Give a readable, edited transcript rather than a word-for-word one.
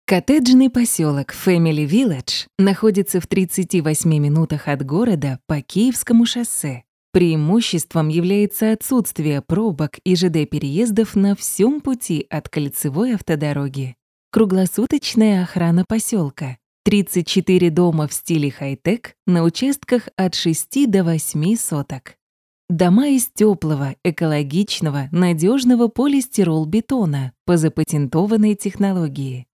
Коттеджный поселок Family Village находится в 38 минутах от города по Киевскому шоссе. Преимуществом является отсутствие пробок и ЖД-переездов на всем пути от кольцевой автодороги. Круглосуточная охрана поселка. 34 дома в стиле хай-тек на участках от 6 до 8 соток. Дома из теплого, экологичного, надежного полистирол-бетона по запатентованной технологии.